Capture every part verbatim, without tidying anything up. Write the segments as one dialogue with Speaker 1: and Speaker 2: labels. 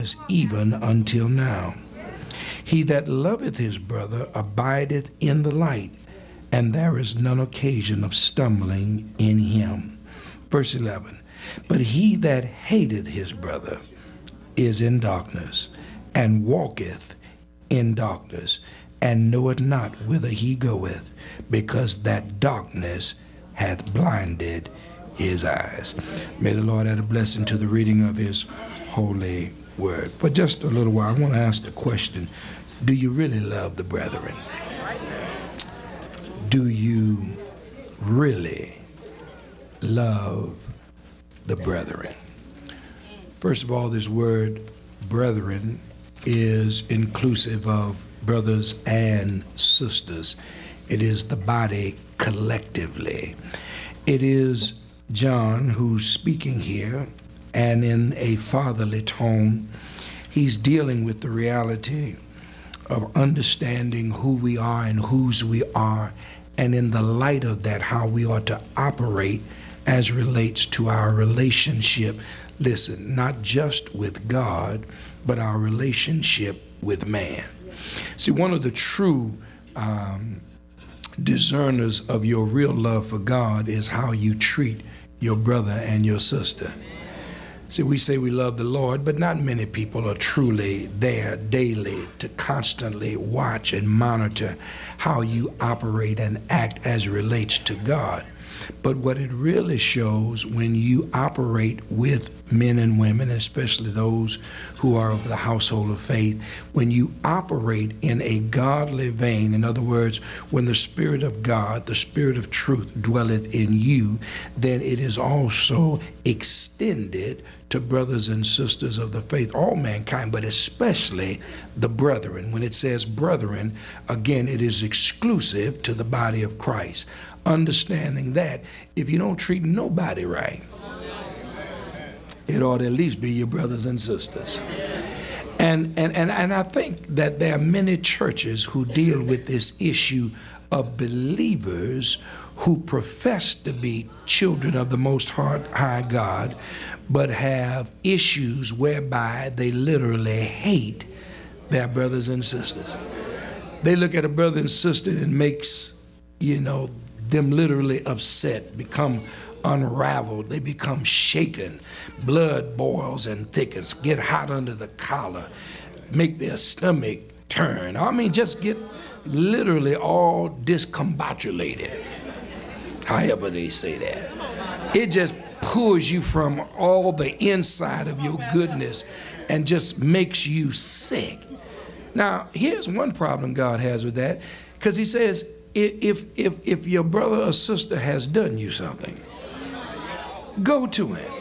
Speaker 1: even until now. He that loveth his brother abideth in the light, and there is none occasion of stumbling in him. Verse eleven, but he that hateth his brother is in darkness, and walketh in darkness, and knoweth not whither he goeth, because that darkness hath blinded his eyes. May the Lord add a blessing to the reading of his holy word. For just a little while, I want to ask the question, do you really love the brethren? Do you really love the brethren? First of all, this word brethren is inclusive of brothers and sisters. It is the body collectively. It is John who's speaking here, and in a fatherly tone, he's dealing with the reality of understanding who we are and whose we are, and in the light of that, how we ought to operate as relates to our relationship, listen, not just with God, but our relationship with man. See, one of the true um, discerners of your real love for God is how you treat your brother and your sister. See, we say we love the Lord, but not many people are truly there daily to constantly watch and monitor how you operate and act as relates to God. But what it really shows when you operate with men and women, especially those who are of the household of faith, when you operate in a godly vein, in other words, when the Spirit of God, the Spirit of truth dwelleth in you, then it is also extended to brothers and sisters of the faith, all mankind, but especially the brethren. When it says brethren, again, it is exclusive to the body of Christ. Understanding that if you don't treat nobody right, it ought to at least be your brothers and sisters. And, and, and, and I think that there are many churches who deal with this issue of believers who profess to be children of the Most High God, but have issues whereby they literally hate their brothers and sisters. They look at a brother and sister and it makes, you know, them literally upset, become unraveled, they become shaken, blood boils and thickens, get hot under the collar, make their stomach turn. I mean, just get literally all discombobulated, however they say that. It just pulls you from all the inside of your goodness and just makes you sick. Now, here's one problem God has with that, because he says, if, if, if your brother or sister has done you something, go to him.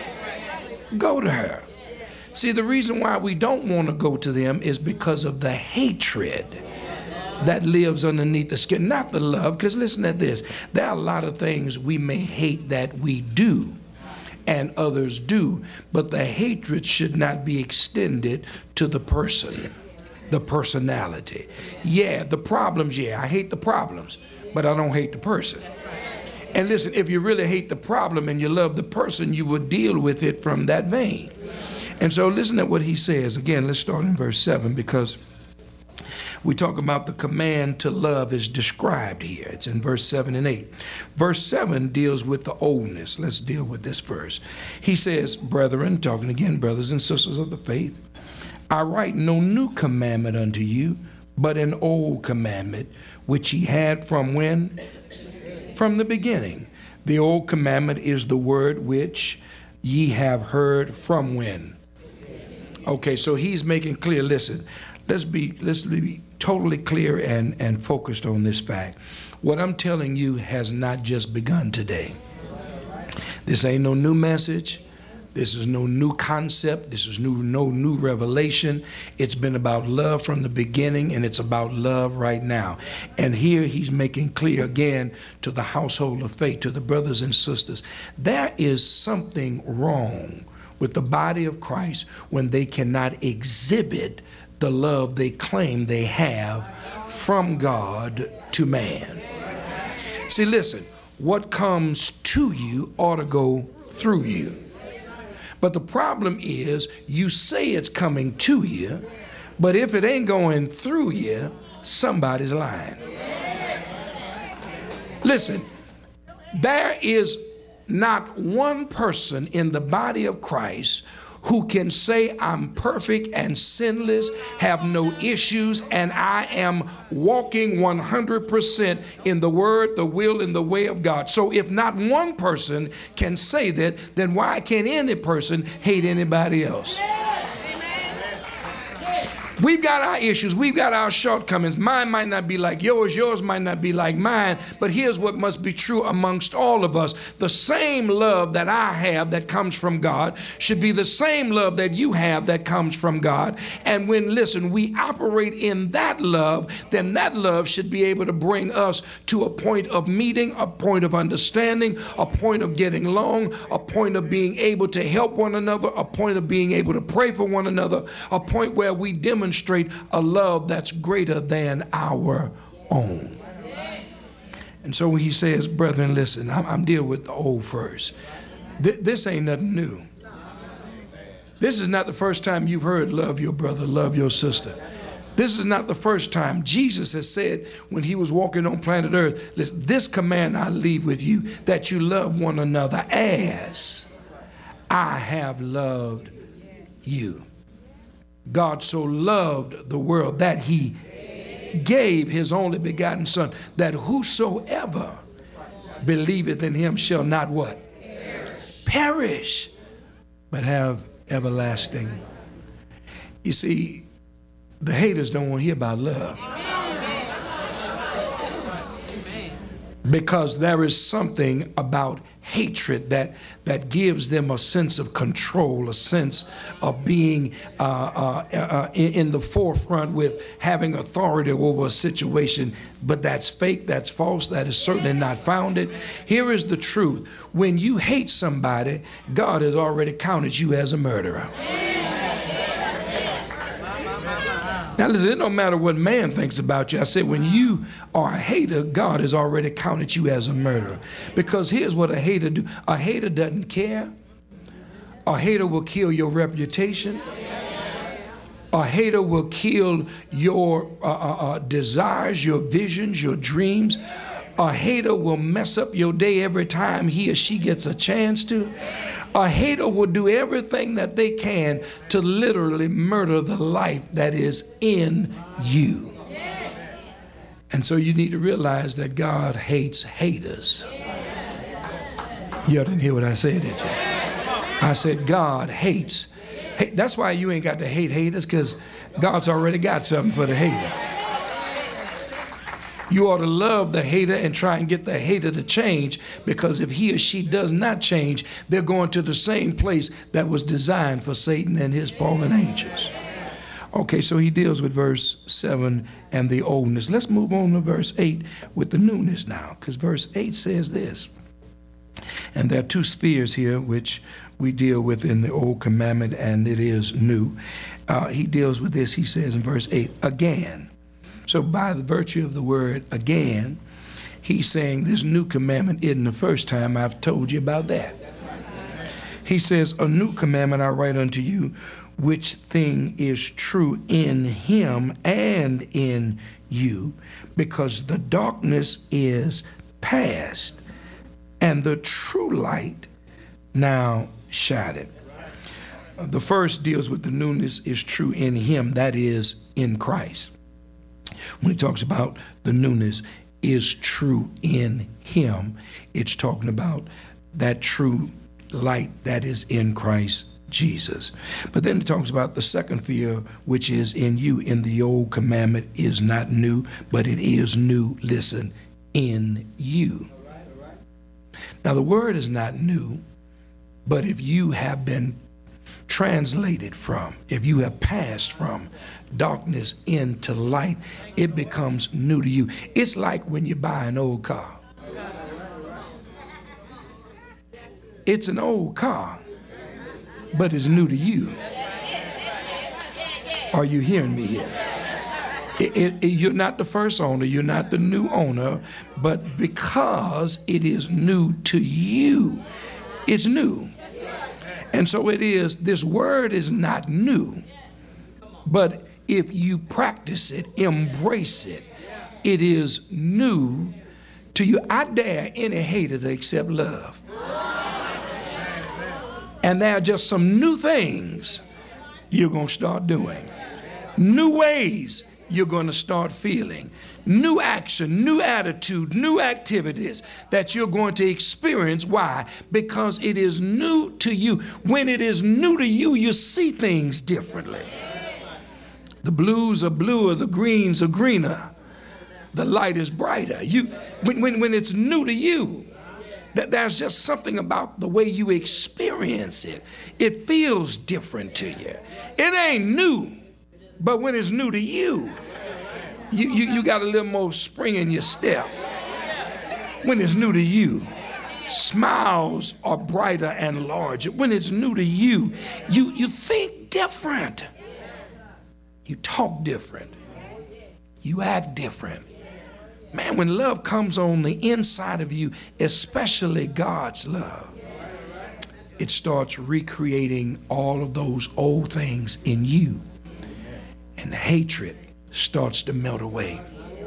Speaker 1: Go to her. See, the reason why we don't want to go to them is because of the hatred that lives underneath the skin, not the love, because listen to this. There are a lot of things we may hate that we do and others do, but the hatred should not be extended to the person, the personality. Yeah, the problems, yeah, I hate the problems, but I don't hate the person. And listen, if you really hate the problem and you love the person, you will deal with it from that vein. And so listen to what he says. Again, let's start in verse seven, because we talk about the command to love is described here. It's in verse seven and eight. Verse seven deals with the oldness. Let's deal with this first. He says, brethren, talking again, brothers and sisters of the faith, I write no new commandment unto you, but an old commandment, which ye had from when? From the beginning. The old commandment is the word which ye have heard from when? Okay, so he's making clear, listen, let's be, let's be totally clear and, and focused on this fact. What I'm telling you has not just begun today. This ain't no new message. This is no new concept. This is new, no new revelation. It's been about love from the beginning, and it's about love right now. And here he's making clear again to the household of faith, to the brothers and sisters, there is something wrong with the body of Christ when they cannot exhibit the love they claim they have from God to man. See, listen, what comes to you ought to go through you. But the problem is you say it's coming to you, but if it ain't going through you, somebody's lying. Listen, there is not one person in the body of Christ who can say I'm perfect and sinless, have no issues, and I am walking one hundred percent in the word, the will, and the way of God. So if not one person can say that, then why can't any person hate anybody else? We've got our issues. We've got our shortcomings. Mine might not be like yours. Yours might not be like mine. But here's what must be true amongst all of us. The same love that I have that comes from God should be the same love that you have that comes from God. And when, listen, we operate in that love, then that love should be able to bring us to a point of meeting, a point of understanding, a point of getting along, a point of being able to help one another, a point of being able to pray for one another, a point where we demonstrate demonstrate a love that's greater than our own. And so when he says, brethren, listen, I'm, I'm dealing with the old first. Th- this ain't nothing new. This is not the first time you've heard love your brother, love your sister. This is not the first time. Jesus has said when he was walking on planet Earth, listen, this command I leave with you, that you love one another as I have loved you. God so loved the world that he gave his only begotten son, that whosoever believeth in him shall not what? Perish, Perish but have everlasting. You see, the haters don't want to hear about love. Because there is something about hatred that, that gives them a sense of control, a sense of being uh, uh, uh, in, in the forefront with having authority over a situation. But that's fake, that's false, that is certainly not founded. Here is the truth. When you hate somebody, God has already counted you as a murderer. Now listen, it don't matter what man thinks about you. I said when you are a hater, God has already counted you as a murderer. Because here's what a hater do. A hater doesn't care. A hater will kill your reputation. A hater will kill your uh, uh, uh, desires, your visions, your dreams. A hater will mess up your day every time he or she gets a chance to. A hater will do everything that they can to literally murder the life that is in you. And so you need to realize that God hates haters. You didn't hear what I said, did you? I said God hates. Hey, that's why you ain't got to hate haters, because God's already got something for the hater. You ought to love the hater and try and get the hater to change, because if he or she does not change, they're going to the same place that was designed for Satan and his fallen angels. Okay, so he deals with verse seven and the oldness. Let's move on to verse eight with the newness now, because verse eight says this. And there are two spheres here which we deal with in the old commandment, and it is new. Uh, he deals with this, he says in verse eight, again. So by the virtue of the word again, he's saying this new commandment isn't the first time I've told you about that. He says, a new commandment I write unto you, which thing is true in him and in you, because the darkness is past, and the true light now shineth. The first deals with the newness is true in him, that is, in Christ. When he talks about the newness is true in him, it's talking about that true light that is in Christ Jesus. But then it talks about the second sphere, which is in you. In the old commandment is not new, but it is new, listen, in you. Now the word is not new, but if you have been translated from, if you have passed from darkness into light, it becomes new to you. It's like when you buy an old car. It's an old car, but it's new to you. Are you hearing me here? It, it, it, you're not the first owner, you're not the new owner, but because it is new to you, it's new. And so it is, this word is not new, but if you practice it, embrace it, it is new to you. I dare any hater to accept love. And there are just some new things you're going to start doing. New ways you're going to start feeling. New action, new attitude, new activities that you're going to experience. Why? Because it is new to you. When it is new to you, you see things differently. The blues are bluer, the greens are greener, the light is brighter. You, when, when, when it's new to you, that there's just something about the way you experience it. It feels different to you. It ain't new, but when it's new to you, you, you, you got a little more spring in your step. When it's new to you, smiles are brighter and larger. When it's new to you, you, you think different. You talk different. You act different. Man, when love comes on the inside of you, especially God's love, it starts recreating all of those old things in you. And hatred starts to melt away.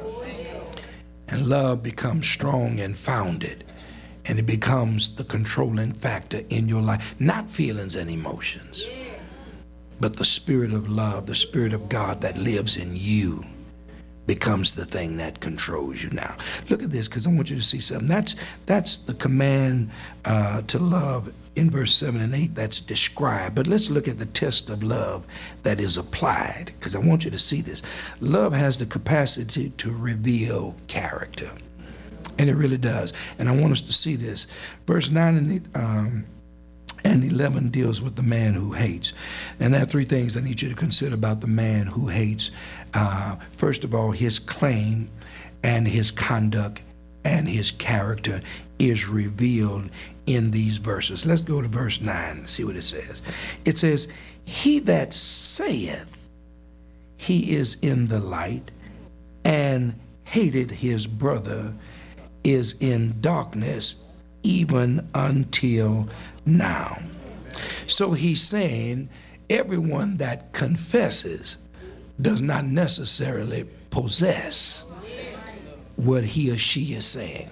Speaker 1: And love becomes strong and founded. And it becomes the controlling factor in your life. Not feelings and emotions, but the spirit of love, the spirit of God that lives in you becomes the thing that controls you. Now, look at this, because I want you to see something. That's, that's the command uh, to love in verse seven and eight that's described. But let's look at the test of love that is applied, because I want you to see this. Love has the capacity to reveal character, and it really does. And I want us to see this. Verse nine and the, um, and eleven deals with the man who hates. And there are three things I need you to consider about the man who hates. Uh, first of all, his claim and his conduct and his character is revealed in these verses. Let's go to verse nine and see what it says. It says, he that saith he is in the light and hated his brother is in darkness even until now. So he's saying everyone that confesses does not necessarily possess what he or she is saying.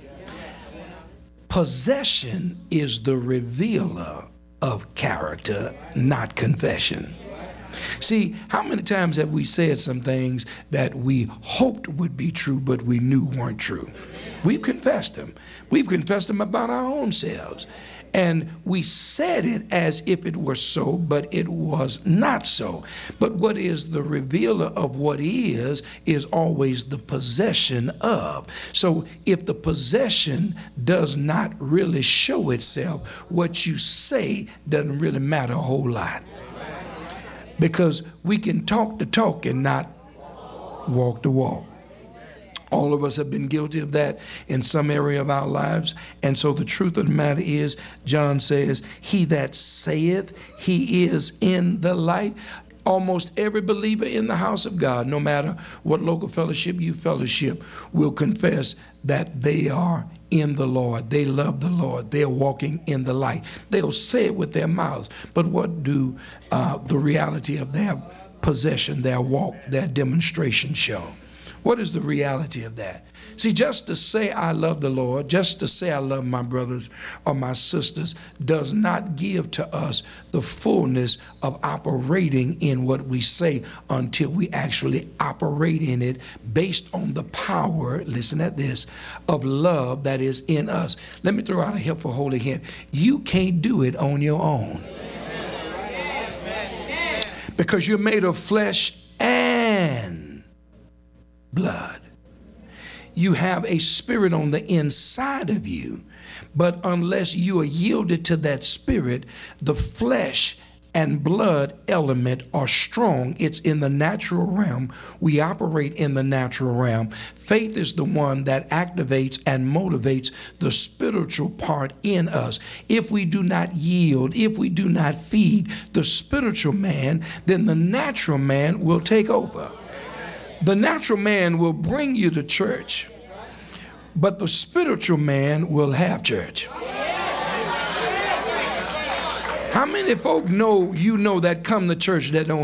Speaker 1: Possession is the revealer of character, not confession. See, how many times have we said some things that we hoped would be true, but we knew weren't true? We've confessed them. We've confessed them about our own selves. And we said it as if it were so, but it was not so. But what is the revealer of what is, is always the possession of. So if the possession does not really show itself, what you say doesn't really matter a whole lot. Because we can talk the talk and not walk the walk. All of us have been guilty of that in some area of our lives. And so the truth of the matter is, John says, he that saith he is in the light. Almost every believer in the house of God, no matter what local fellowship you fellowship, will confess that they are in the Lord. They love the Lord. They're walking in the light. They'll say it with their mouths. But what do uh, the reality of their possession, their walk, their demonstration show? What is the reality of that? See, just to say I love the Lord, just to say I love my brothers or my sisters does not give to us the fullness of operating in what we say until we actually operate in it based on the power, listen at this, of love that is in us. Let me throw out a helpful holy hint. You can't do it on your own. Because you're made of flesh and blood. You have a spirit on the inside of you, but unless you are yielded to that spirit, the flesh and blood element are strong. It's in the natural realm. We operate in the natural realm. Faith is the one that activates and motivates the spiritual part in us. If we do not yield, if we do not feed the spiritual man, then the natural man will take over. The natural man will bring you to church, but the spiritual man will have church. How many folk know you know that come to church that don't